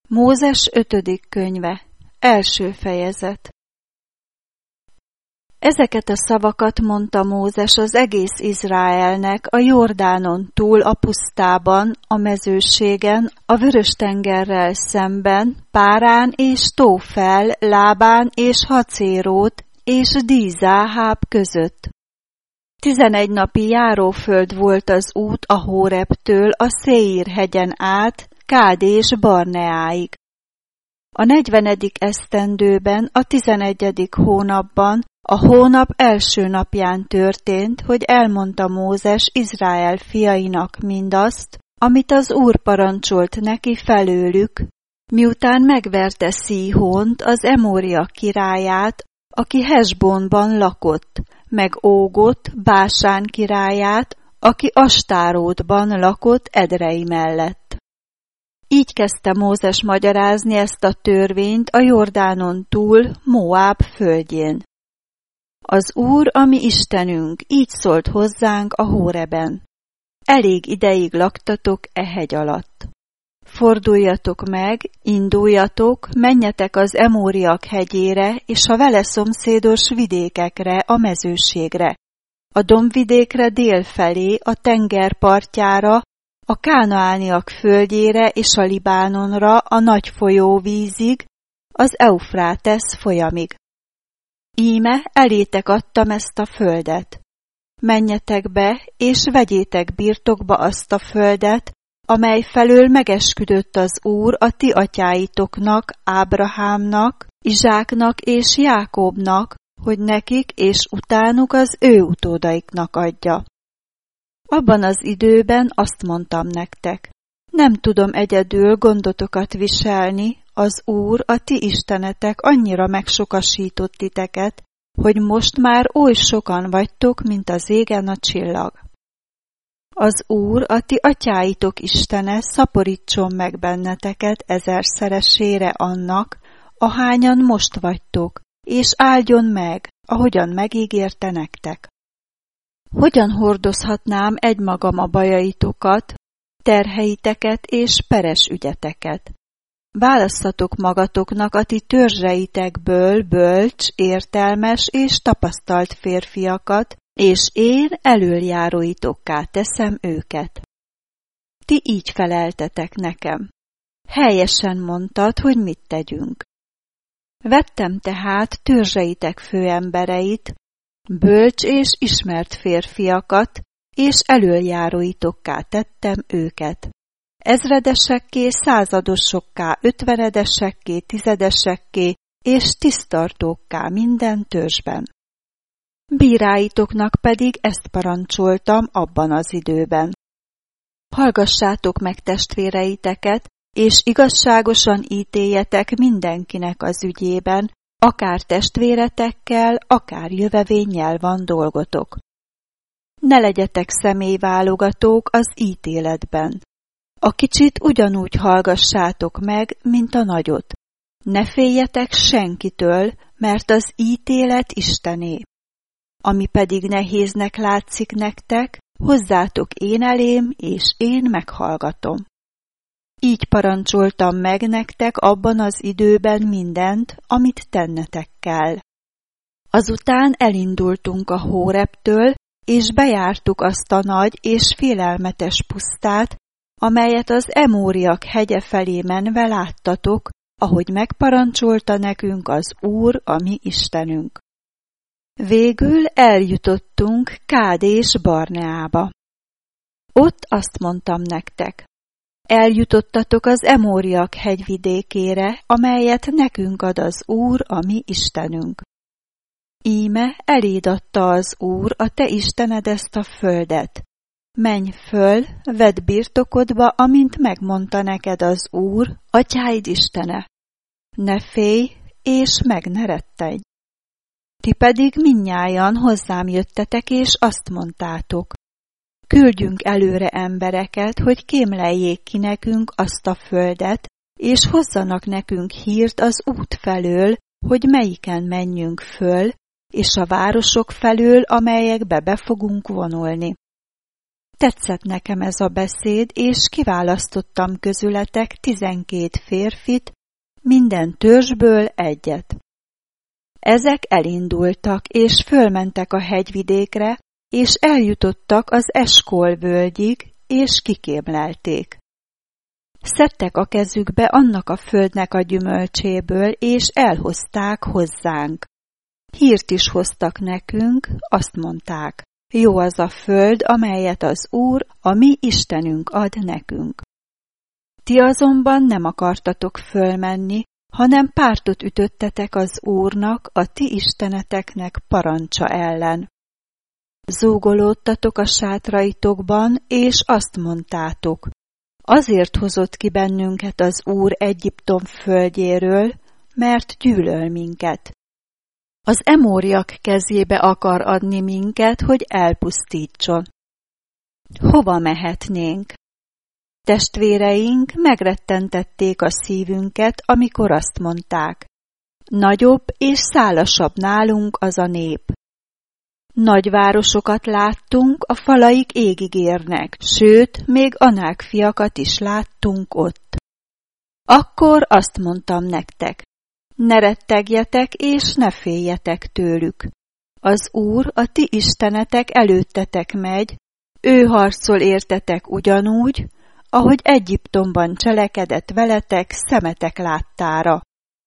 Mózes 5. könyve, 1. fejezet. Ezeket a szavakat mondta Mózes az egész Izraelnek a Jordánon túl a pusztában, a mezőségen, a Vörös-tengerrel szemben, Párán és Tófel, Lábán és Hacérót és Dízáháb között. 11 napi járóföld volt az út a Hórebtől a Széír hegyen át, Kádés Barneáig. A 40. esztendőben, a 11. hónapban, a hónap első napján történt, hogy elmondta Mózes Izrael fiainak mindazt, amit az Úr parancsolt neki felőlük, miután megverte Szíhónt, az Emória királyát, aki Hesbonban lakott, meg Ógot, Básán királyát, aki Astárótban lakott Edrei mellett. Így kezdte Mózes magyarázni ezt a törvényt a Jordánon túl, Moáb földjén. Az Úr, a mi Istenünk, így szólt hozzánk a Hóreben. Elég ideig laktatok e hegy alatt. Forduljatok meg, induljatok, menjetek az Emóriak hegyére és a vele szomszédos vidékekre, a mezőségre, a dombvidékre délfelé, a tenger partjára, a kánaániak földjére és a Libánonra, a nagy folyóvízig, az Eufrátesz folyamig. Íme elétek adtam ezt a földet. Menjetek be, és vegyétek birtokba azt a földet, amely felől megesküdött az Úr a ti atyáitoknak, Ábrahámnak, Izsáknak és Jákóbnak, hogy nekik és utánuk az ő utódaiknak adja. Abban az időben azt mondtam nektek, nem tudom egyedül gondotokat viselni, az Úr, a ti istenetek annyira megsokasított titeket, hogy most már oly sokan vagytok, mint az égen a csillag. Az Úr, a ti atyáitok Istene szaporítson meg benneteket ezerszeresére annak, ahányan most vagytok, és áldjon meg, ahogyan megígérte nektek. Hogyan hordozhatnám egymagam a bajaitokat, terheiteket és peres ügyeteket? Válasszatok magatoknak a ti törzseitekből bölcs, értelmes és tapasztalt férfiakat, és én elöljáróitokká teszem őket. Ti így feleltetek nekem. Helyesen mondtad, hogy mit tegyünk. Vettem tehát törzseitek főembereit, bölcs és ismert férfiakat, és elöljáróitokká tettem őket. Ezredesekké, századosokká, ötvenedesekké, tizedesekké, és tisztartókká minden törzsben. Bíráitoknak pedig ezt parancsoltam abban az időben. Hallgassátok meg testvéreiteket, és igazságosan ítéljetek mindenkinek az ügyében, akár testvéretekkel, akár jövevénnyel van dolgotok. Ne legyetek személyválogatók az ítéletben. A kicsit ugyanúgy hallgassátok meg, mint a nagyot. Ne féljetek senkitől, mert az ítélet Istené. Ami pedig nehéznek látszik nektek, hozzátok én elém, és én meghallgatom. Így parancsoltam meg nektek abban az időben mindent, amit tennetek kell. Azután elindultunk a Hórebtől, és bejártuk azt a nagy és félelmetes pusztát, amelyet az Emóriak hegye felé menve láttatok, ahogy megparancsolta nekünk az Úr, a mi Istenünk. Végül eljutottunk Kádés Barneába. Ott azt mondtam nektek, eljutottatok az Emóriak hegyvidékére, amelyet nekünk ad az Úr, a mi Istenünk. Íme eléd adta az Úr, a te Istened ezt a földet. Menj föl, vedd birtokodba, amint megmondta neked az Úr, atyáid Istene. Ne félj, és meg ne rettegj. Ti pedig mindnyájan hozzám jöttetek, és azt mondtátok, küldjünk előre embereket, hogy kémleljék ki nekünk azt a földet, és hozzanak nekünk hírt az út felől, hogy melyiken menjünk föl, és a városok felől, amelyekbe be fogunk vonulni. Tetszett nekem ez a beszéd, és kiválasztottam közületek 12 férfit, minden törzsből egyet. Ezek elindultak, és fölmentek a hegyvidékre, és eljutottak az Eskol völgyig, és kikémlelték. Szedtek a kezükbe annak a földnek a gyümölcséből, és elhozták hozzánk. Hírt is hoztak nekünk, azt mondták, jó az a föld, amelyet az Úr, a mi Istenünk ad nekünk. Ti azonban nem akartatok fölmenni, hanem pártot ütöttetek az Úrnak, a ti isteneteknek parancsa ellen. Zúgolódtatok a sátraitokban, és azt mondtátok, azért hozott ki bennünket az Úr Egyiptom földjéről, mert gyűlöl minket. Az emóriak kezébe akar adni minket, hogy elpusztítson. Hova mehetnénk? Testvéreink megrettentették a szívünket, amikor azt mondták, nagyobb és szálasabb nálunk az a nép. Nagy városokat láttunk, a falaik égig érnek, sőt, még Anák fiakat is láttunk ott. Akkor azt mondtam nektek, ne rettegjetek és ne féljetek tőlük. Az Úr, a ti istenetek előttetek megy, ő harcol értetek ugyanúgy, ahogy Egyiptomban cselekedett veletek szemetek láttára.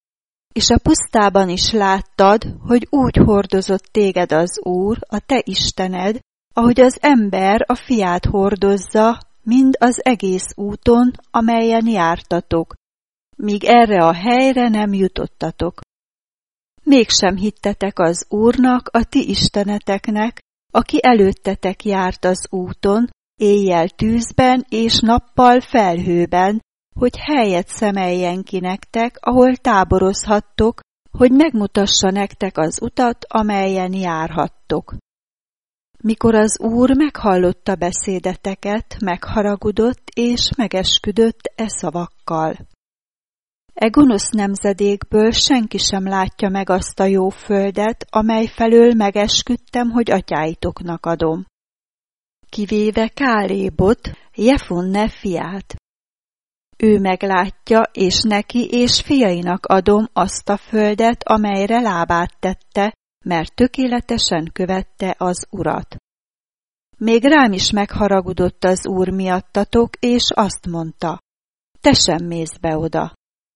És a pusztában is láttad, hogy úgy hordozott téged az Úr, a te Istened, ahogy az ember a fiát hordozza, mind az egész úton, amelyen jártatok, míg erre a helyre nem jutottatok. Mégsem hittetek az Úrnak, a ti isteneteknek, aki előttetek járt az úton, éjjel tűzben és nappal felhőben, hogy helyet szemeljen ki nektek, ahol táborozhattok, hogy megmutassa nektek az utat, amelyen járhattok. Mikor az Úr meghallotta beszédeteket, megharagudott és megesküdött e szavakkal. E gonosz nemzedékből senki sem látja meg azt a jó földet, amely felől megesküdtem, hogy atyáitoknak adom. Kivéve Kálébot, Jefunne fiát. Ő meglátja, és neki és fiainak adom azt a földet, amelyre lábát tette, mert tökéletesen követte az Urat. Még rám is megharagudott az Úr miattatok, és azt mondta, te sem mész be oda.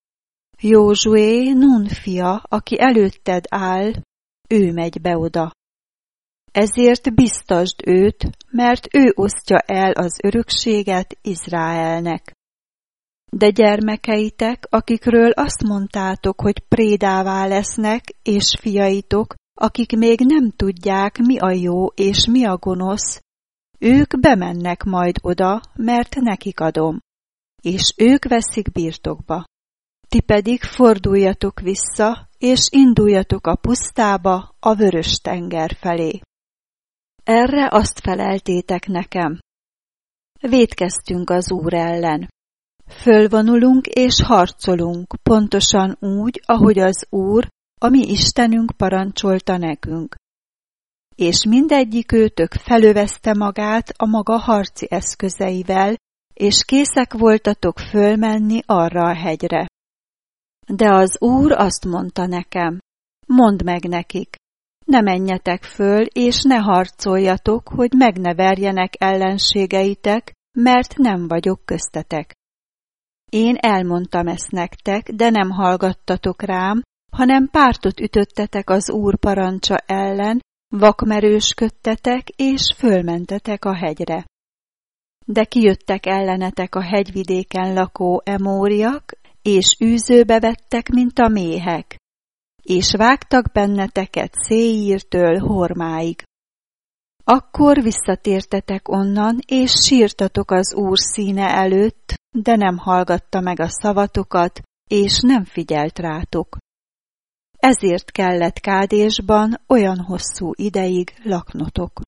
Józsué, Nun fia, aki előtted áll, ő megy be oda. Ezért biztasd őt, mert ő osztja el az örökséget Izraelnek. De gyermekeitek, akikről azt mondtátok, hogy prédává lesznek, és fiaitok, akik még nem tudják, mi a jó és mi a gonosz, ők bemennek majd oda, mert nekik adom, és ők veszik birtokba. Ti pedig forduljatok vissza, és induljatok a pusztába, a Vörös-tenger felé. Erre azt feleltétek nekem. Vétkeztünk az Úr ellen. Fölvonulunk és harcolunk, pontosan úgy, ahogy az Úr, a mi Istenünk parancsolta nekünk. És mindegyikőtök felövezte magát a maga harci eszközeivel, és készek voltatok fölmenni arra a hegyre. De az Úr azt mondta nekem, mondd meg nekik, ne menjetek föl, és ne harcoljatok, hogy meg ne verjenek ellenségeitek, mert nem vagyok köztetek. Én elmondtam ezt nektek, de nem hallgattatok rám, hanem pártot ütöttetek az Úr parancsa ellen, vakmerősködtetek, és fölmentetek a hegyre. De kijöttek ellenetek a hegyvidéken lakó emóriak, és űzőbe vettek, mint a méhek, és vágtak benneteket Széírtől Hormáig. Akkor visszatértetek onnan, és sírtatok az Úr színe előtt, de nem hallgatta meg a szavatokat, és nem figyelt rátok. Ezért kellett Kádésban olyan hosszú ideig laknotok.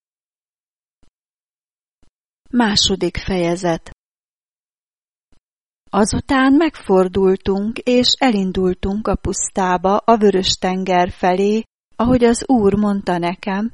Második fejezet. Azután megfordultunk, és elindultunk a pusztába, a Vörös-tenger felé, ahogy az Úr mondta nekem,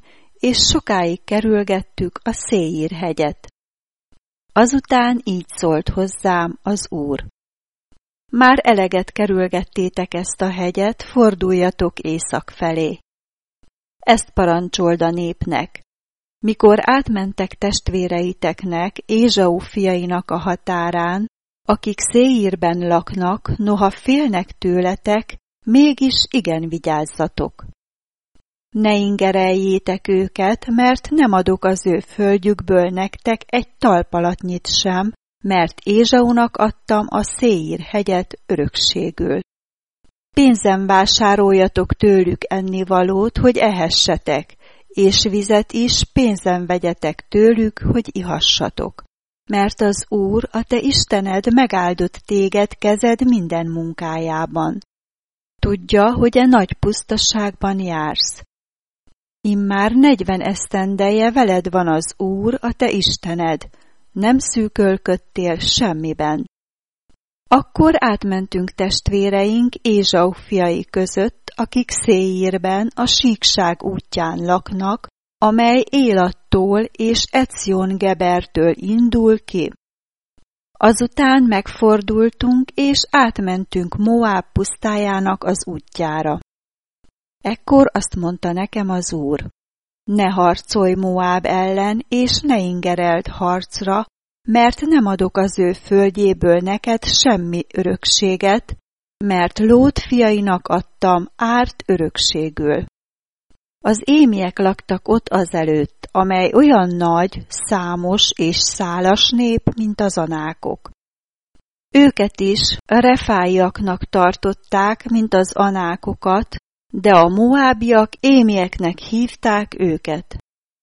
és sokáig kerülgettük a Széír hegyet. Azután így szólt hozzám az Úr: Már eleget kerülgettétek ezt a hegyet, forduljatok észak felé. Ezt parancsold a népnek: mikor átmentek testvéreiteknek, Ézsau fiainak a határán, akik Széírben laknak, noha félnek tőletek, mégis igen vigyázzatok. Ne ingereljétek őket, mert nem adok az ő földjükből nektek egy talpalatnyit sem, mert Ézsaunak adtam a Széír hegyet örökségül. Pénzen vásároljatok tőlük ennivalót, hogy ehessetek, és vizet is pénzen vegyetek tőlük, hogy ihassatok. Mert az Úr, a te Istened megáldott téged kezed minden munkájában. Tudja, hogy nagy pusztaságban jársz. Immár 40 esztendeje veled van az Úr, a te Istened, nem szűkölködtél semmiben. Akkor átmentünk testvéreink Ézsau fiai között, akik Széírben a síkság útján laknak, amely Élattól és Ecjon-Gebertől indul ki. Azután megfordultunk, és átmentünk Moáb pusztájának az útjára. Ekkor azt mondta nekem az Úr: Ne harcolj Moáb ellen, és ne ingereld harcra, mert nem adok az ő földjéből neked semmi örökséget, mert Lót fiainak adtam Árt örökségül. Az émiek laktak ott azelőtt, amely olyan nagy, számos és szálas nép, mint az anákok. Őket is refáiaknak tartották, mint az anákokat, de a moábiak émieknek hívták őket.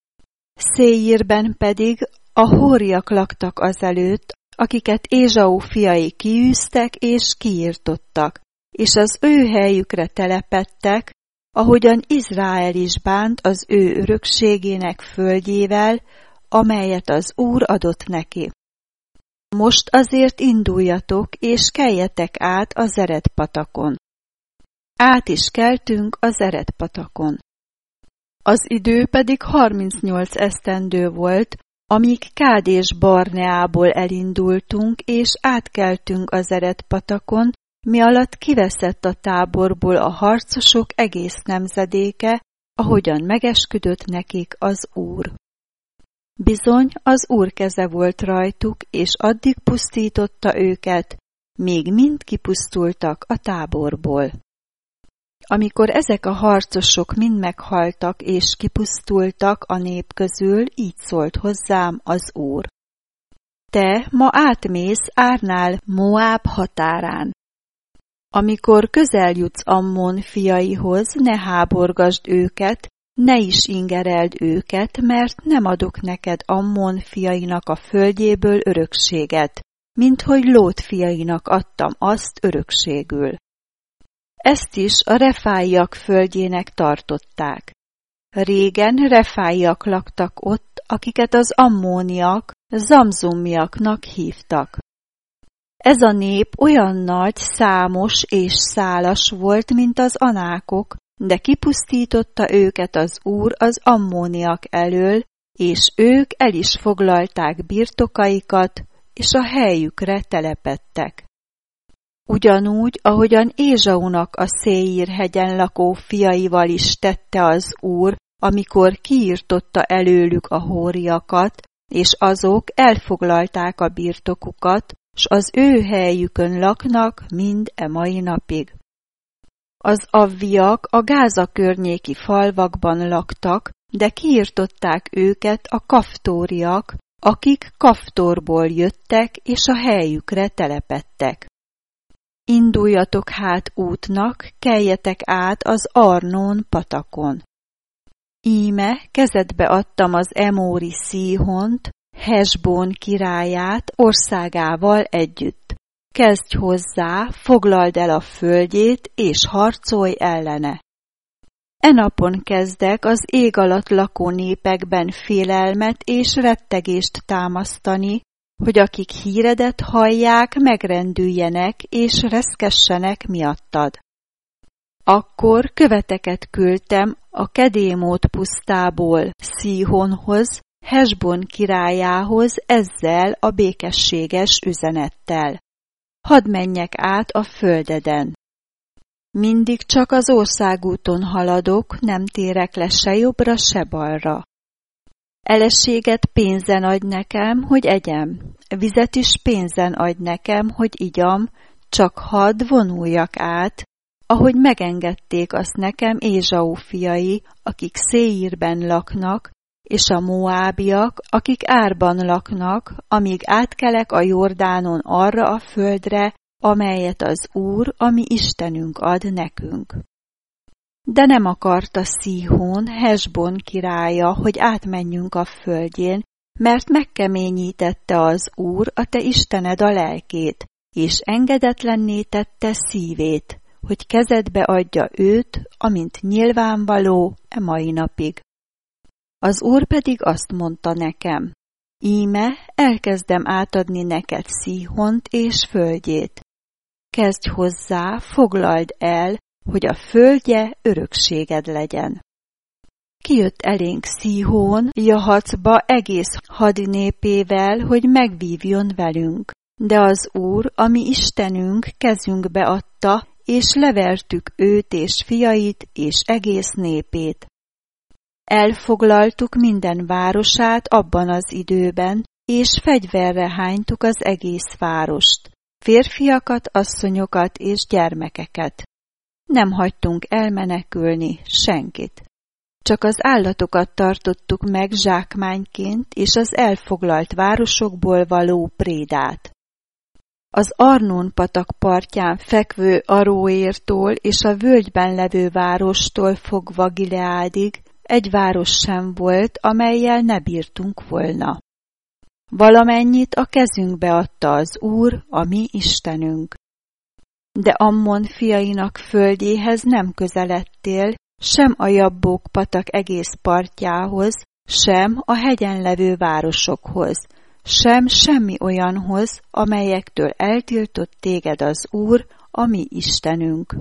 Széírben pedig a hóriak laktak azelőtt, akiket Ézsau fiai kiűztek és kiirtottak, és az ő helyükre telepedtek, ahogyan Izrael is bánt az ő örökségének földjével, amelyet az Úr adott neki. Most azért induljatok, és keljetek át a Zered patakon. Át is keltünk a Zered patakon. Az idő pedig 38 esztendő volt, amíg Kádés Barneából elindultunk, és átkeltünk a Zered patakon, mi alatt kiveszett a táborból a harcosok egész nemzedéke, ahogyan megesküdött nekik az Úr. Bizony, az Úr keze volt rajtuk, és addig pusztította őket, míg mind kipusztultak a táborból. Amikor ezek a harcosok mind meghaltak és kipusztultak a nép közül, így szólt hozzám az Úr: Te ma átmész Árnál Moáb határán. Amikor közel jutsz Ammon fiaihoz, ne háborgasd őket, ne is ingereld őket, mert nem adok neked Ammon fiainak a földjéből örökséget, minthogy Lót fiainak adtam azt örökségül. Ezt is a refáiak földjének tartották. Régen refáiak laktak ott, akiket az ammóniak, zamzummiaknak hívtak. Ez a nép olyan nagy, számos és szálas volt, mint az anákok, de kipusztította őket az Úr az ammóniak elől, és ők el is foglalták birtokaikat, és a helyükre telepedtek. Ugyanúgy, ahogyan Ézsaunak a Széír hegyen lakó fiaival is tette az Úr, amikor kiirtotta előlük a hóriakat, és azok elfoglalták a birtokukat, s az ő helyükön laknak mind e mai napig. Az avviak a Gáza környéki falvakban laktak, de kiirtották őket a kaftóriak, akik Kaftorból jöttek, és a helyükre telepedtek. Induljatok hát útnak, keljetek át az Arnón patakon. Íme kezedbe adtam az emóri Szíhont, Hesbón királyát országával együtt. Kezdj hozzá, foglald el a földjét, és harcolj ellene. E napon kezdek az ég alatt lakó népekben félelmet és rettegést támasztani, hogy akik híredet hallják, megrendüljenek és reszkessenek miattad. Akkor követeket küldtem a Kedémót pusztából Szíhonhoz, Hesbon királyához ezzel a békességes üzenettel. Hadd menjek át a földeden. Mindig csak az országúton haladok, nem térek le se jobbra, se balra. Eleséget pénzen adj nekem, hogy egyem, vizet is pénzen adj nekem, hogy igyam, csak hadd vonuljak át, ahogy megengedték azt nekem Ézsau fiai, akik Széírben laknak, és a moábiak, akik Árban laknak, amíg átkelek a Jordánon arra a földre, amelyet az Úr, a mi Istenünk ad nekünk. De nem akarta Szíhón, Hesbon királya, hogy átmenjünk a földjén, mert megkeményítette az Úr, a te Istened a lelkét, és engedetlenné tette szívét, hogy kezedbe adja őt, amint nyilvánvaló e mai napig. Az Úr pedig azt mondta nekem, íme elkezdem átadni neked Szíhont és földjét. Kezdj hozzá, foglald el, hogy a földje örökséged legyen. Kijött elénk Szíhón, Jahacba egész hadinépével, hogy megvívjon velünk, de az Úr, a mi Istenünk kezünkbe adta, és levertük őt és fiait és egész népét. Elfoglaltuk minden városát abban az időben, és fegyverre hánytuk az egész várost, férfiakat, asszonyokat és gyermekeket. Nem hagytunk elmenekülni senkit. Csak az állatokat tartottuk meg zsákmányként és az elfoglalt városokból való prédát. Az Arnón patak partján fekvő Aróértól és a völgyben levő várostól fogva Gileádig egy város sem volt, amellyel ne bírtunk volna. Valamennyit a kezünkbe adta az Úr, a mi Istenünk. De Ammon fiainak földjéhez nem közeledtél, sem a Jabbók patak egész partjához, sem a hegyen levő városokhoz, sem semmi olyanhoz, amelyektől eltiltott téged az Úr, a mi Istenünk.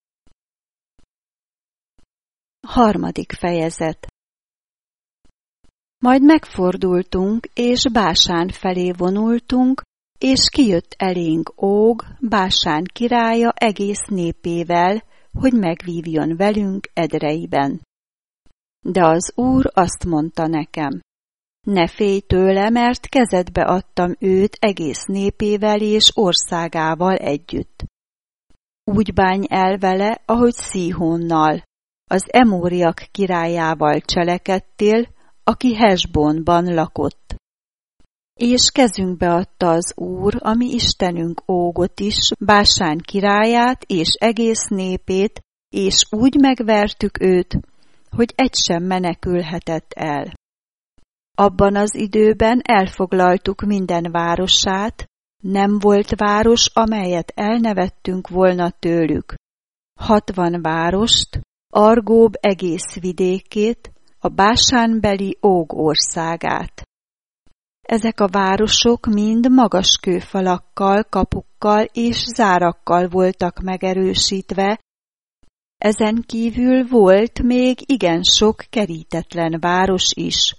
3. fejezet. Majd megfordultunk, és Básán felé vonultunk, és kijött elénk Óg, Básán királya egész népével, hogy megvívjon velünk Edreiben. De az Úr azt mondta nekem, ne félj tőle, mert kezedbe adtam őt egész népével és országával együtt. Úgy bánj el vele, ahogy Szíhónnal, az Emóriak királyával cselekedtél, aki Hesbonban lakott. És kezünkbe adta az Úr, a mi Istenünk Ógot is, Básán királyát és egész népét, és úgy megvertük őt, hogy egy sem menekülhetett el. Abban az időben elfoglaltuk minden városát, nem volt város, amelyet elnevettünk volna tőlük. 60 várost, Argób egész vidékét, a Básánbeli Óg országát. Ezek a városok mind magas kőfalakkal, kapukkal és zárakkal voltak megerősítve, ezen kívül volt még igen sok kerítetlen város is.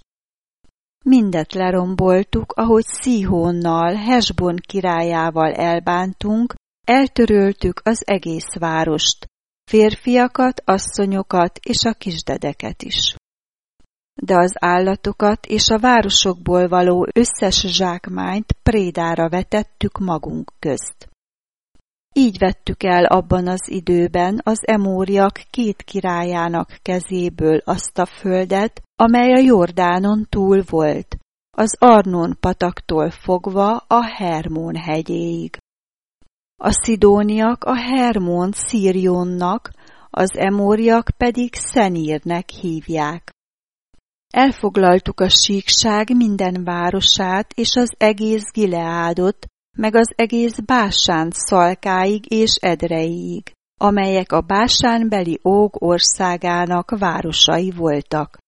Mindet leromboltuk, ahogy Szíhónnal, Hesbon királyával elbántunk, eltöröltük az egész várost, férfiakat, asszonyokat és a kisdedeket is. De az állatokat és a városokból való összes zsákmányt prédára vetettük magunk közt. Így vettük el abban az időben az Emóriak 2 királyának kezéből azt a földet, amely a Jordánon túl volt, az Arnón pataktól fogva a Hermón hegyéig. A szidóniak a Hermónt Szírjónnak, az Emóriak pedig Szenírnek hívják. Elfoglaltuk a síkság minden városát és az egész Gileádot, meg az egész Básánt Szalkáig és Edreiig, amelyek a Básánbeli Óg országának városai voltak.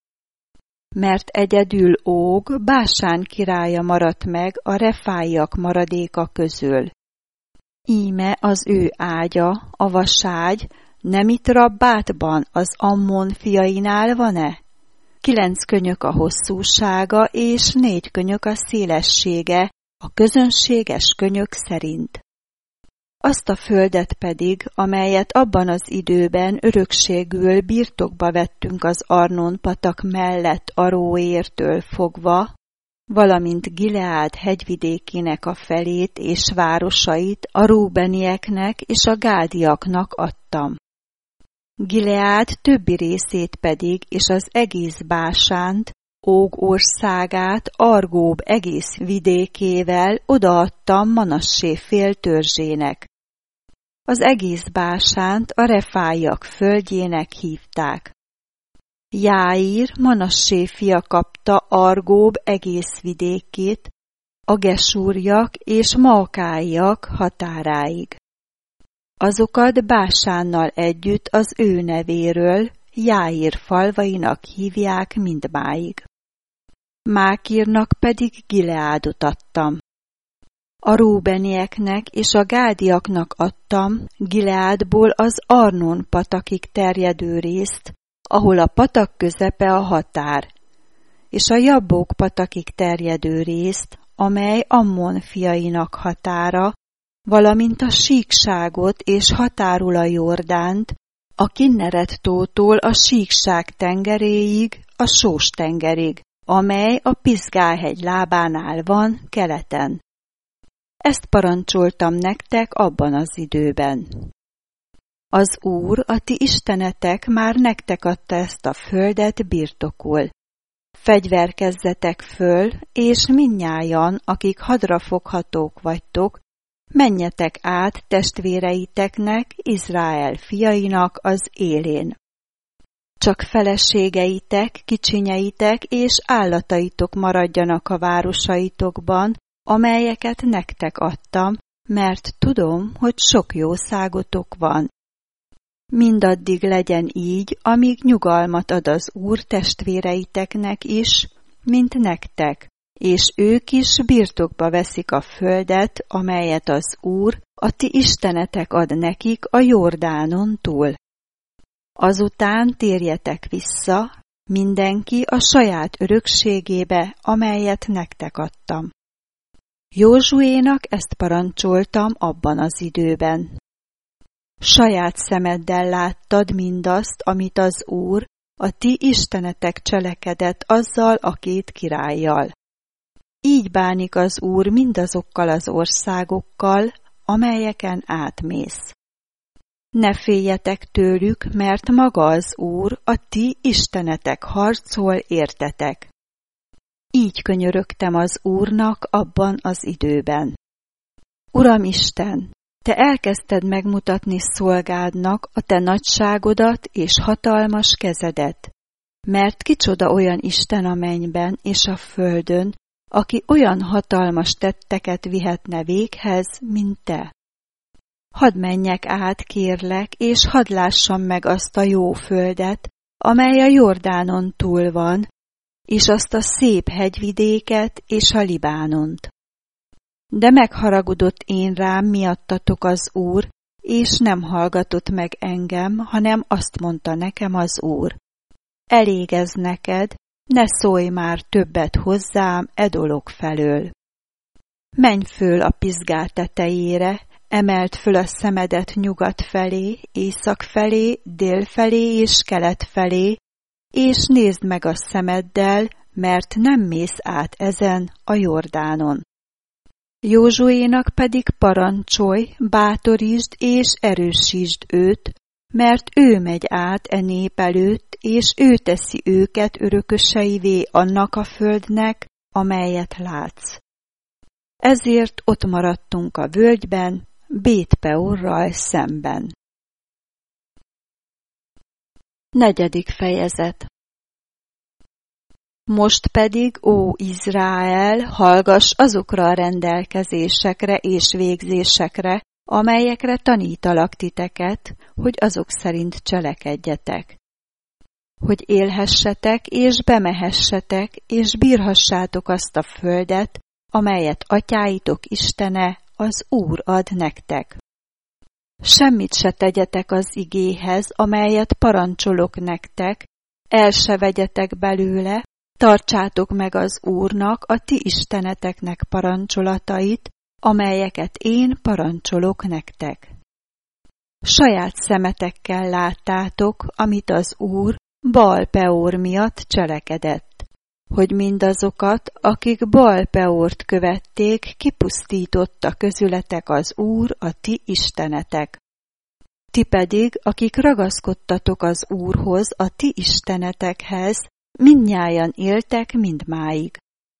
Mert egyedül Óg, Básán királya maradt meg a refáiak maradéka közül. Íme az ő ágya, a vaságy, nem itt Rabbátban, az Ammon fiainál van-e? 9 könyök a hosszúsága, és 4 könyök a szélessége, a közönséges könyök szerint. Azt a földet pedig, amelyet abban az időben örökségül birtokba vettünk az Arnon patak mellett Aróértől fogva, valamint Gileád hegyvidékének a felét és városait a rúbenieknek és a gádiaknak adtam. Gileád többi részét pedig és az egész Básánt, Óg országát Argób egész vidékével odaadtam Manassé fél törzsének. Az egész Básánt a refáiak földjének hívták. Jáír, Manassé fia kapta Argób egész vidékét, a gesúrjak és maokáiak határáig. Azokat Básánnal együtt az ő nevéről, Jáír falvainak hívják mindmáig. Mákírnak pedig Gileádot adtam. A rúbenieknek és a gádiaknak adtam Gileádból az Arnon patakig terjedő részt, ahol a patak közepe a határ, és a Jabbók patakig terjedő részt, amely Ammon fiainak határa, valamint a síkságot és határul a Jordánt, a Kinneret tótól a síkság tengeréig, a Sós tengerig, amely a Piszgálhegy lábánál van keleten. Ezt parancsoltam nektek abban az időben. Az Úr, a ti istenetek már nektek adta ezt a földet birtokul. Fegyverkezzetek föl, és mindnyájan, akik hadrafoghatók vagytok, menjetek át testvéreiteknek, Izrael fiainak az élén. Csak feleségeitek, kicsinyeitek és állataitok maradjanak a városaitokban, amelyeket nektek adtam, mert tudom, hogy sok jószágotok van. Mindaddig legyen így, amíg nyugalmat ad az Úr testvéreiteknek is, mint nektek, és ők is birtokba veszik a földet, amelyet az Úr, a ti istenetek ad nekik a Jordánon túl. Azután térjetek vissza, mindenki a saját örökségébe, amelyet nektek adtam. Józsuénak ezt parancsoltam abban az időben. Saját szemeddel láttad mindazt, amit az Úr, a ti istenetek cselekedett azzal a 2 királlyal. Így bánik az Úr mindazokkal az országokkal, amelyeken átmész. Ne féljetek tőlük, mert maga az Úr, a ti istenetek harcol értetek. Így könyörögtem az Úrnak abban az időben. Uram Isten, te elkezdted megmutatni szolgádnak a te nagyságodat és hatalmas kezedet, mert kicsoda olyan Isten a mennyben és a földön, aki olyan hatalmas tetteket vihetne véghez, mint te. Hadd menjek át, kérlek, és hadd lássam meg azt a jó földet, amely a Jordánon túl van, és azt a szép hegyvidéket és a Libánont. De megharagudott én rám miattatok az Úr, és nem hallgatott meg engem, hanem azt mondta nekem az Úr. Elég ez neked, ne szólj már többet hozzám e dolog felől. Menj föl a Piszgál tetejére, emeld föl a szemedet nyugat felé, észak felé, dél felé és kelet felé, és nézd meg a szemeddel, mert nem mész át ezen a Jordánon. Józsuénak pedig parancsolj, bátorítsd és erősítsd őt, mert ő megy át e nép előtt, és ő teszi őket örököseivé annak a földnek, amelyet látsz. Ezért ott maradtunk a völgyben, Bét-peorral szemben. 4. fejezet. Most pedig, ó Izrael, hallgass azokra a rendelkezésekre és végzésekre, amelyekre tanítalak titeket, hogy azok szerint cselekedjetek. Hogy élhessetek és bemehessetek, és bírhassátok azt a földet, amelyet atyáitok Istene, az Úr ad nektek. Semmit se tegyetek az igéhez, amelyet parancsolok nektek, el se vegyetek belőle, tartsátok meg az Úrnak, a ti isteneteknek parancsolatait, amelyeket én parancsolok nektek. Saját szemetekkel láttátok, amit az Úr Baal-peor miatt cselekedett, hogy mindazokat, akik Baal-peort követték, kipusztította közületek az Úr, a ti istenetek. Ti pedig, akik ragaszkodtatok az Úrhoz, a ti istenetekhez, mindnyájan éltek mindmáig.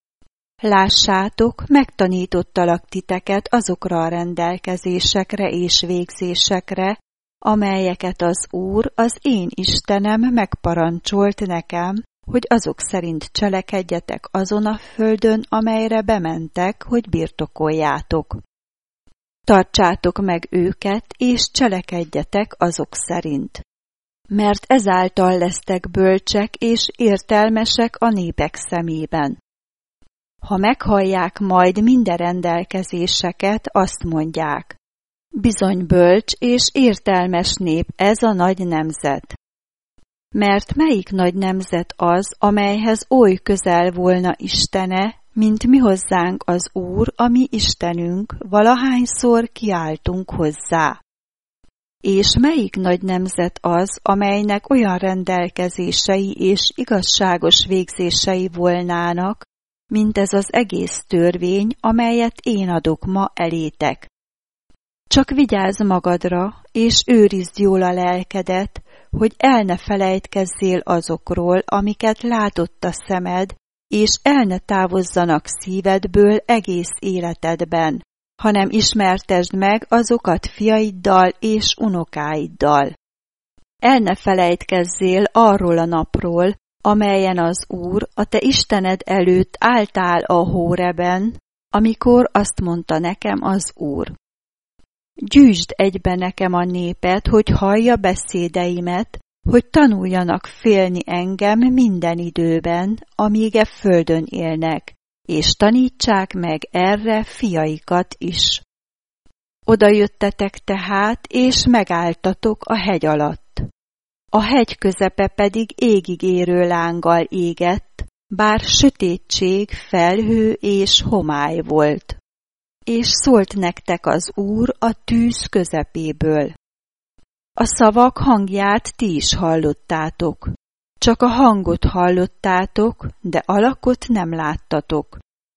Lássátok, megtanítottalak titeket azokra a rendelkezésekre és végzésekre, amelyeket az Úr, az én Istenem megparancsolt nekem, hogy azok szerint cselekedjetek azon a földön, amelyre bementek, hogy birtokoljátok. Tartsátok meg őket, és cselekedjetek azok szerint. Mert ezáltal lesztek bölcsek és értelmesek a népek szemében. Ha meghallják majd minden rendelkezéseket, azt mondják, bizony bölcs és értelmes nép ez a nagy nemzet. Mert melyik nagy nemzet az, amelyhez oly közel volna Istene, mint mi hozzánk az Úr, a mi Istenünk, valahányszor kiáltunk hozzá? És melyik nagy nemzet az, amelynek olyan rendelkezései és igazságos végzései volnának, mint ez az egész törvény, amelyet én adok ma elétek? Csak vigyázz magadra, és őrizd jól a lelkedet, hogy el ne felejtkezzél azokról, amiket látott a szemed, és el ne távozzanak szívedből egész életedben, hanem ismertesd meg azokat fiaiddal és unokáiddal. El ne felejtkezzél arról a napról, amelyen az Úr, a te Istened előtt álltál a Hóreben, amikor azt mondta nekem az Úr. Gyűjtsd egybe nekem a népet, hogy hallja beszédeimet, hogy tanuljanak félni engem minden időben, amíg e földön élnek, és tanítsák meg erre fiaikat is. Oda jöttetek tehát, és megálltatok a hegy alatt. A hegy közepe pedig égig érő lánggal égett, bár sötétség, felhő és homály volt. És szólt nektek az Úr a tűz közepéből. A szavak hangját ti is hallottátok. Csak a hangot hallottátok, de alakot nem láttatok.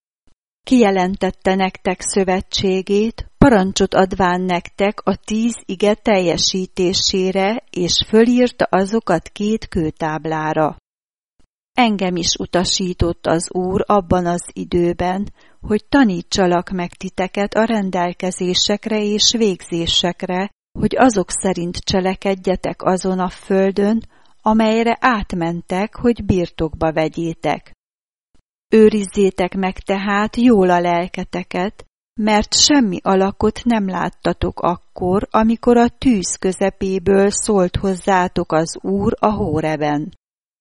Kijelentette nektek szövetségét, parancsot adván nektek a 10 ige teljesítésére, és fölírta azokat 2 kőtáblára. Engem is utasított az Úr abban az időben, hogy tanítsalak meg titeket a rendelkezésekre és végzésekre, hogy azok szerint cselekedjetek azon a földön, amelyre átmentek, hogy birtokba vegyétek. Őrizzétek meg tehát jól a lelketeket, mert semmi alakot nem láttatok akkor, amikor a tűz közepéből szólt hozzátok az Úr a Hóreben.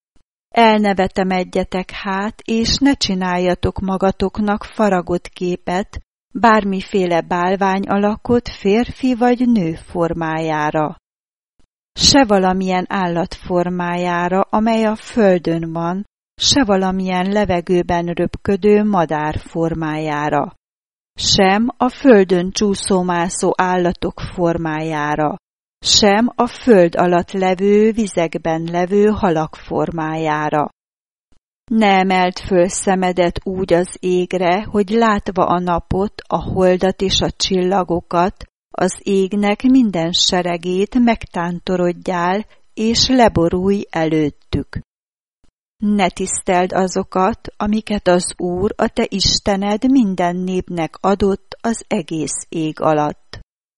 El ne vetemedjetek hát, és ne csináljatok magatoknak faragott képet, bármiféle bálvány alakot férfi vagy nő formájára. Se valamilyen állat formájára, amely a földön van, se valamilyen levegőben röpködő madár formájára, sem a földön csúszómászó állatok formájára, sem a föld alatt levő vizekben levő halak formájára. Ne emeld föl szemedet úgy az égre, hogy látva a napot, a holdat és a csillagokat, az égnek minden seregét megtántorodjál, és leborulj előttük. Ne tiszteld azokat, amiket az Úr, a te Istened minden népnek adott az egész ég alatt.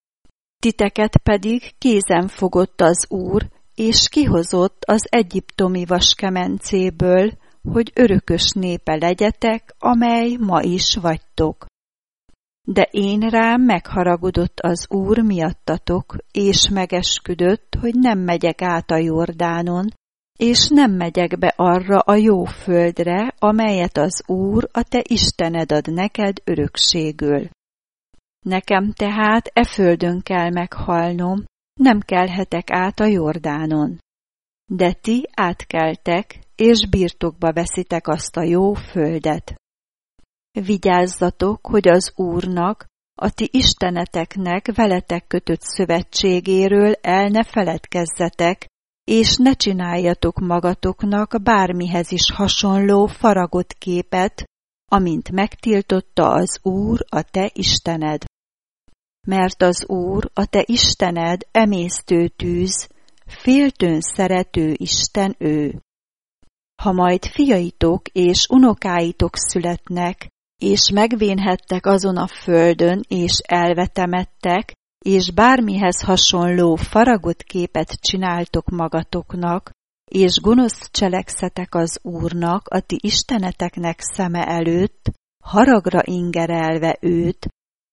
Titeket pedig kézen fogott az Úr, és kihozott az egyiptomi vaskemencéből, hogy örökös népe legyetek, amely ma is vagytok. De én rám megharagudott az Úr miattatok, és megesküdött, hogy nem megyek át a Jordánon, és nem megyek be arra a jó földre, amelyet az Úr, a te Istened ad neked örökségül. Nekem tehát e földön kell meghalnom, nem kelhetek át a Jordánon. De ti átkeltek, és birtokba veszitek azt a jó földet. Vigyázzatok, hogy az Úrnak, a ti isteneteknek veletek kötött szövetségéről el ne feledkezzetek, és ne csináljatok magatoknak bármihez is hasonló faragott képet, amint megtiltotta az Úr, a te Istened. Mert az Úr, a te Istened emésztő tűz, féltőn szerető Isten ő. Ha majd fiaitok és unokáitok születnek, és megvénhettek azon a földön, és elvetemettek, és bármihez hasonló faragott képet csináltok magatoknak, és gonosz cselekszetek az Úrnak, a ti isteneteknek szeme előtt, haragra ingerelve őt,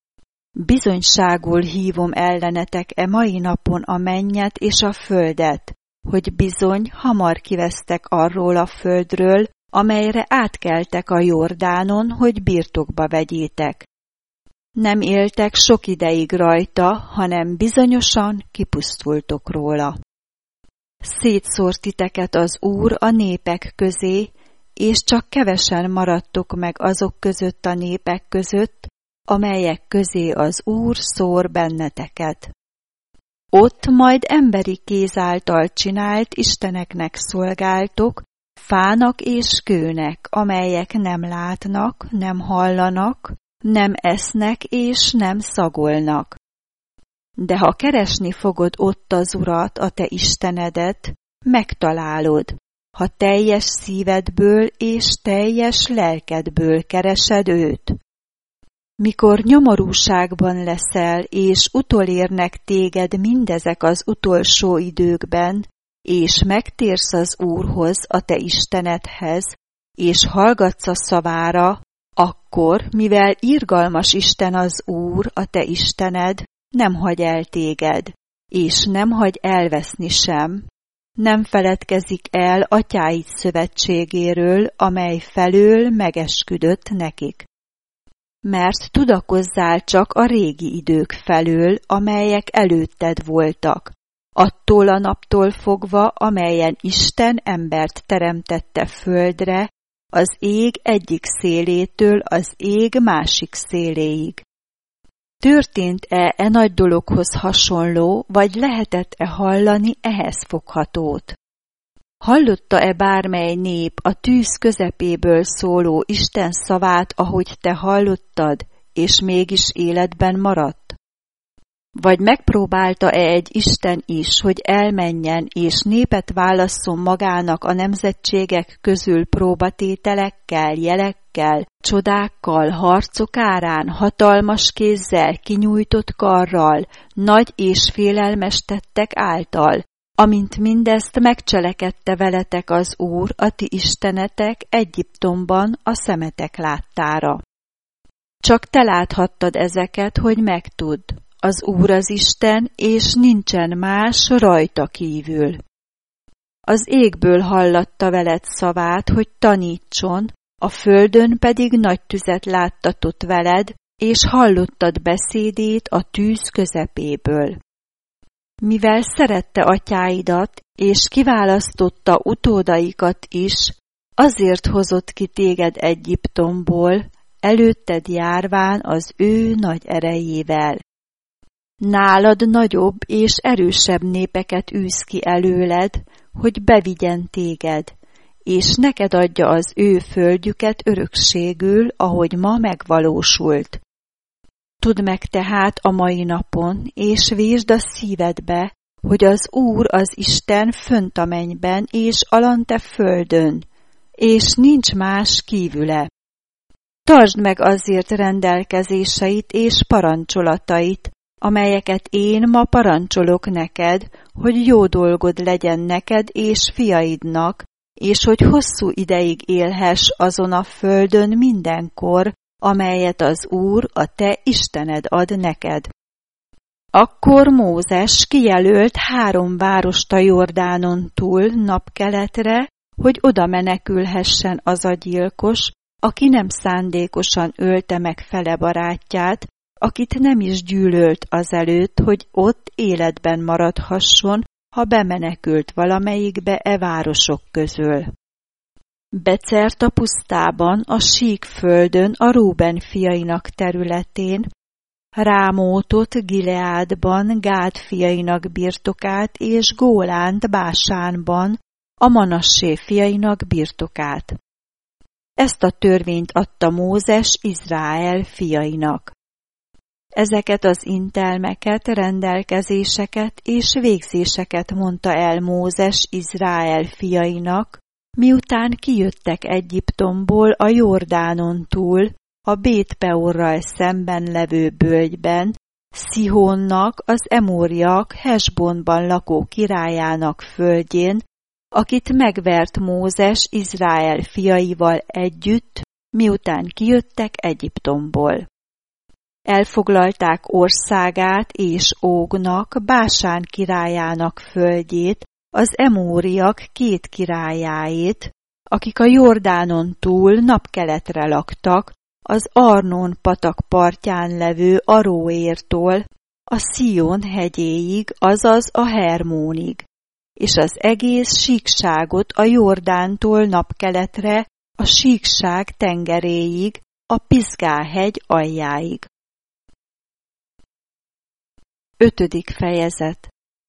bizonyságul hívom ellenetek e mai napon a mennyet és a földet, hogy bizony hamar kivesztek arról a földről, amelyre átkeltek a Jordánon, hogy birtokba vegyétek. Nem éltek sok ideig rajta, hanem bizonyosan kipusztultok róla. Szétszórt titeket az Úr a népek közé, és csak kevesen maradtok meg azok között a népek között, amelyek közé az Úr szór benneteket. Ott majd emberi kéz által csinált isteneknek szolgáltok, fának és kőnek, amelyek nem látnak, nem hallanak, nem esznek és nem szagolnak. De ha keresni fogod ott az Urat, a te Istenedet, megtalálod, ha teljes szívedből és teljes lelkedből keresed őt. Mikor nyomorúságban leszel, és utolérnek téged mindezek az utolsó időkben, és megtérsz az Úrhoz, a te Istenedhez, és hallgatsz a szavára, akkor, mivel irgalmas Isten az Úr, a te Istened, nem hagy el téged, és nem hagy elveszni sem, nem feledkezik el atyáid szövetségéről, amely felől megesküdött nekik. Mert tudakozzál csak a régi idők felől, amelyek előtted voltak, attól a naptól fogva, amelyen Isten embert teremtette földre, az ég egyik szélétől az ég másik széléig. Történt-e e nagy dologhoz hasonló, vagy lehetett-e hallani ehhez foghatót? Hallotta-e bármely nép a tűz közepéből szóló Isten szavát, ahogy te hallottad, és mégis életben maradt? Vagy megpróbálta-e egy Isten is, hogy elmenjen és népet válasszon magának a nemzetségek közül próbatételekkel, jelekkel, csodákkal, harcok árán, hatalmas kézzel, kinyújtott karral, nagy és félelmes tettek által, amint mindezt megcselekedte veletek az Úr, a ti istenetek Egyiptomban a szemetek láttára. Csak te láthattad ezeket, hogy megtudd. Az Úr az Isten, és nincsen más rajta kívül. Az égből hallatta veled szavát, hogy tanítson, a földön pedig nagy tüzet láttatott veled, és hallottad beszédét a tűz közepéből. Mivel szerette atyáidat, és kiválasztotta utódaikat is, azért hozott ki téged Egyiptomból, előtted járván az ő nagy erejével. Nálad nagyobb és erősebb népeket űz ki előled, hogy bevigyen téged, és neked adja az ő földjüket örökségül, ahogy ma megvalósult. Tudd meg tehát a mai napon, és vésd a szívedbe, hogy az Úr az Isten fönt a mennyben és alante földön, és nincs más kívüle. Tartsd meg azért rendelkezéseit és parancsolatait, amelyeket én ma parancsolok neked, hogy jó dolgod legyen neked és fiaidnak, és hogy hosszú ideig élhess azon a földön mindenkor, amelyet az Úr, a te Istened ad neked. Akkor Mózes kijelölt 3 várost a Jordánon túl napkeletre, hogy oda menekülhessen az a gyilkos, aki nem szándékosan ölte meg fele barátját, akit nem is gyűlölt azelőtt, hogy ott életben maradhasson, ha bemenekült valamelyikbe e városok közül. Becert a pusztában, a sík földön, a Rúben fiainak területén, Rámótot Gileádban, Gád fiainak birtokát, és Gólánt Básánban, a Manassé fiainak birtokát. Ezt a törvényt adta Mózes Izrael fiainak. Ezeket az intelmeket, rendelkezéseket és végzéseket mondta el Mózes Izrael fiainak, miután kijöttek Egyiptomból a Jordánon túl, a Bét-peorral szemben levő bölgyben, Szihónnak, az emóriak Hesbonban lakó királyának földjén, akit megvert Mózes Izrael fiaival együtt, miután kijöttek Egyiptomból. Elfoglalták országát és Ógnak, Básán királyának földjét, az emóriak 2 királyáét, akik a Jordánon túl napkeletre laktak, az Arnón patak partján levő Aróértól a Szión hegyéig, azaz a Hermónig, és az egész síkságot a Jordántól napkeletre a síkság tengeréig, a Piszgá-hegy aljáig. 5. fejezet.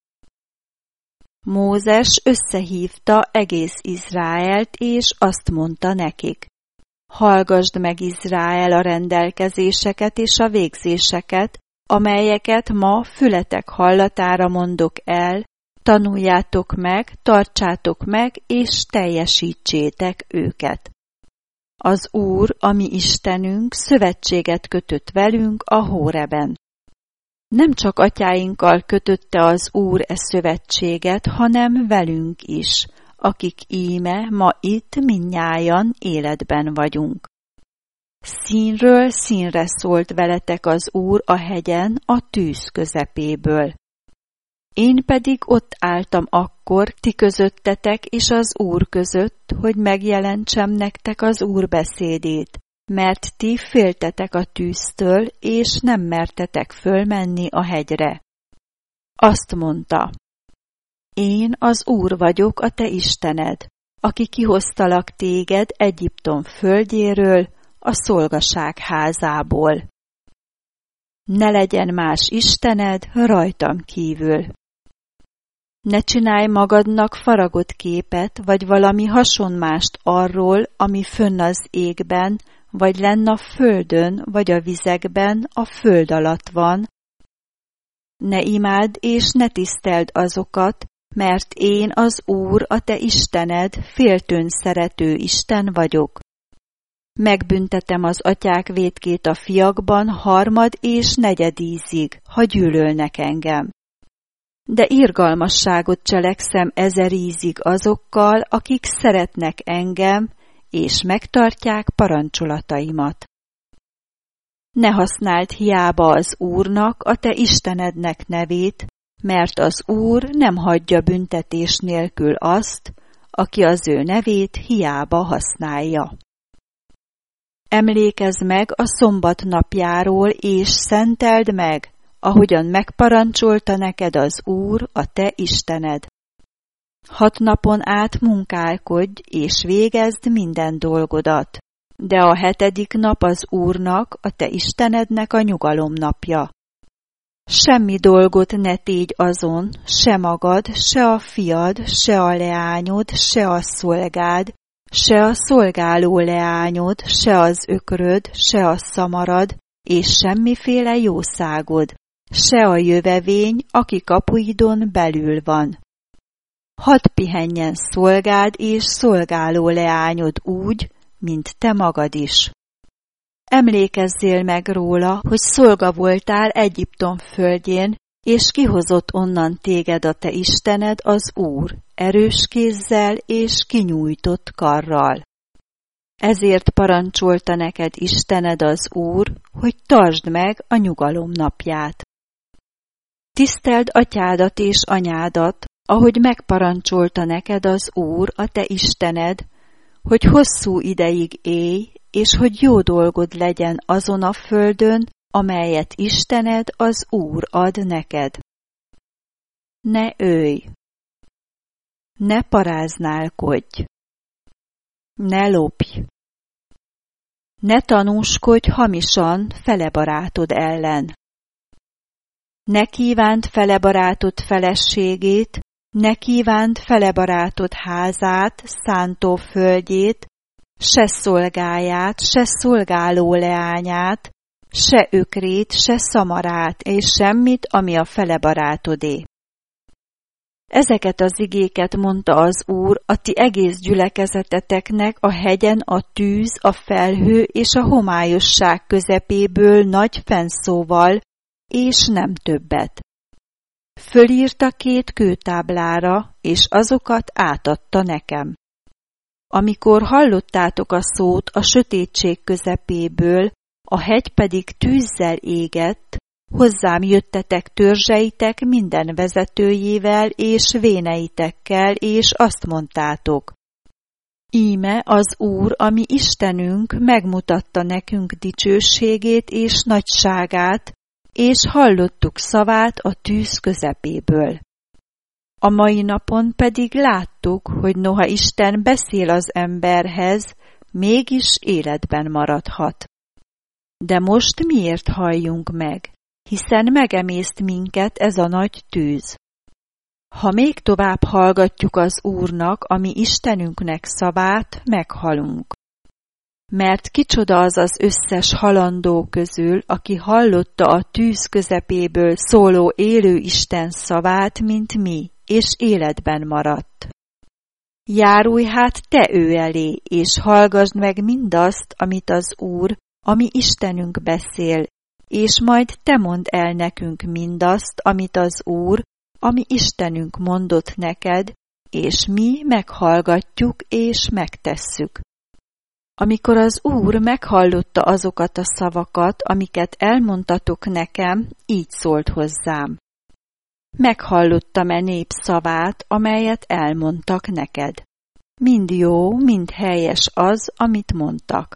Mózes összehívta egész Izraelt, és azt mondta nekik: hallgasd meg, Izrael, a rendelkezéseket és a végzéseket, amelyeket ma fületek hallatára mondok el, tanuljátok meg, tartsátok meg, és teljesítsétek őket. Az Úr, a mi Istenünk, szövetséget kötött velünk a Hóreben. Nem csak atyáinkkal kötötte az Úr e szövetséget, hanem velünk is, akik íme ma itt mindnyájan életben vagyunk. Színről színre szólt veletek az Úr a hegyen a tűz közepéből. Én pedig ott álltam akkor ti közöttetek és az Úr között, hogy megjelentsem nektek az Úr beszédét, mert ti féltetek a tűztől, és nem mertetek fölmenni a hegyre. Azt mondta: én az Úr vagyok, a te Istened, aki kihoztalak téged Egyiptom földjéről, a szolgaság házából. Ne legyen más istened rajtam kívül. Ne csinálj magadnak faragott képet, vagy valami hasonmást arról, ami fönn az égben, vagy lenn a földön, vagy a vizekben, a föld alatt van. Ne imádd és ne tiszteld azokat, mert én az Úr, a te Istened, féltőn szerető Isten vagyok. Megbüntetem az atyák vétkét a fiakban 3. és 4. ízig, ha gyűlölnek engem. De irgalmasságot cselekszem 1000 ízig azokkal, akik szeretnek engem, és megtartják parancsolataimat. Ne használd hiába az Úrnak, a te Istenednek nevét, mert az Úr nem hagyja büntetés nélkül azt, aki az ő nevét hiába használja. Emlékezz meg a szombat napjáról, és szenteld meg, ahogyan megparancsolta neked az Úr, a te Istened. 6 napon át munkálkodj, és végezd minden dolgodat, de a 7. nap az Úrnak, a te Istenednek a nyugalomnapja. Semmi dolgot ne tégy azon, se magad, se a fiad, se a leányod, se a szolgád, se a szolgáló leányod, se az ökröd, se a szamarad, és semmiféle jószágod, se a jövevény, aki kapuidon belül van. Hadd pihenjen szolgád és szolgáló leányod úgy, mint te magad is. Emlékezzél meg róla, hogy szolga voltál Egyiptom földjén, és kihozott onnan téged a te Istened, az Úr, erős kézzel és kinyújtott karral. Ezért parancsolta neked Istened, az Úr, hogy tartsd meg a nyugalom napját. Tiszteld atyádat és anyádat, ahogy megparancsolta neked az Úr, a te Istened, hogy hosszú ideig élj, és hogy jó dolgod legyen azon a földön, amelyet Istened az Úr ad neked. Ne ölj! Ne paráználkodj! Ne lopj! Ne tanúskodj hamisan fele barátod ellen! Ne kívánd fele barátod feleségét, ne kívánd fele barátod házát, szántó földjét, se szolgáját, se szolgáló leányát, se ökrét, se szamarát, és semmit, ami a fele barátodé. Ezeket az igéket mondta az Úr a ti egész gyülekezeteteknek a hegyen a tűz, a felhő és a homályosság közepéből nagy fennszóval, és nem többet. Fölírta 2 kőtáblára, és azokat átadta nekem. Amikor hallottátok a szót a sötétség közepéből, a hegy pedig tűzzel égett, hozzám jöttetek törzseitek minden vezetőjével és véneitekkel, és azt mondtátok: íme az Úr, ami Istenünk megmutatta nekünk dicsőségét és nagyságát, és hallottuk szavát a tűz közepéből. A mai napon pedig láttuk, hogy noha Isten beszél az emberhez, mégis életben maradhat. De most miért halljunk meg? Hiszen megemészt minket ez a nagy tűz. Ha még tovább hallgatjuk az Úrnak, ami Istenünknek szavát, meghalunk. Mert kicsoda az az összes halandó közül, aki hallotta a tűz közepéből szóló élő Isten szavát, mint mi, és életben maradt. Járulj hát te ő elé, és hallgasd meg mindazt, amit az Úr, ami Istenünk beszél, és majd te mondd el nekünk mindazt, amit az Úr, ami Istenünk mondott neked, és mi meghallgatjuk és megtesszük. Amikor az Úr meghallotta azokat a szavakat, amiket elmondtatok nekem, így szólt hozzám: meghallottam-e nép szavát, amelyet elmondtak neked? Mind jó, mind helyes az, amit mondtak.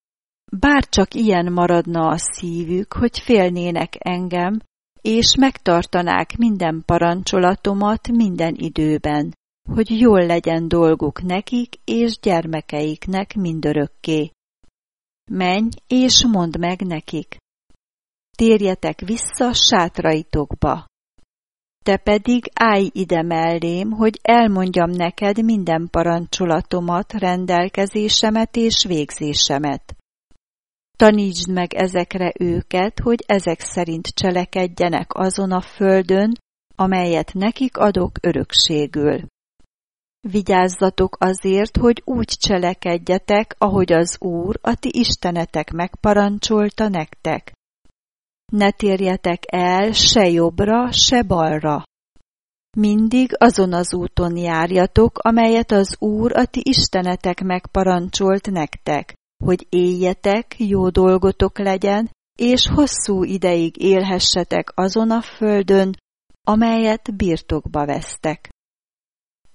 Bárcsak ilyen maradna a szívük, hogy félnének engem, és megtartanák minden parancsolatomat minden időben, hogy jól legyen dolguk nekik és gyermekeiknek mindörökké. Menj és mondd meg nekik: térjetek vissza sátraitokba. Te pedig állj ide mellém, hogy elmondjam neked minden parancsolatomat, rendelkezésemet és végzésemet. Tanítsd meg ezekre őket, hogy ezek szerint cselekedjenek azon a földön, amelyet nekik adok örökségül. Vigyázzatok azért, hogy úgy cselekedjetek, ahogy az Úr, a ti istenetek megparancsolta nektek. Ne térjetek el se jobbra, se balra. Mindig azon az úton járjatok, amelyet az Úr, a ti istenetek megparancsolt nektek, hogy éljetek, jó dolgotok legyen, és hosszú ideig élhessetek azon a földön, amelyet birtokba vesztek.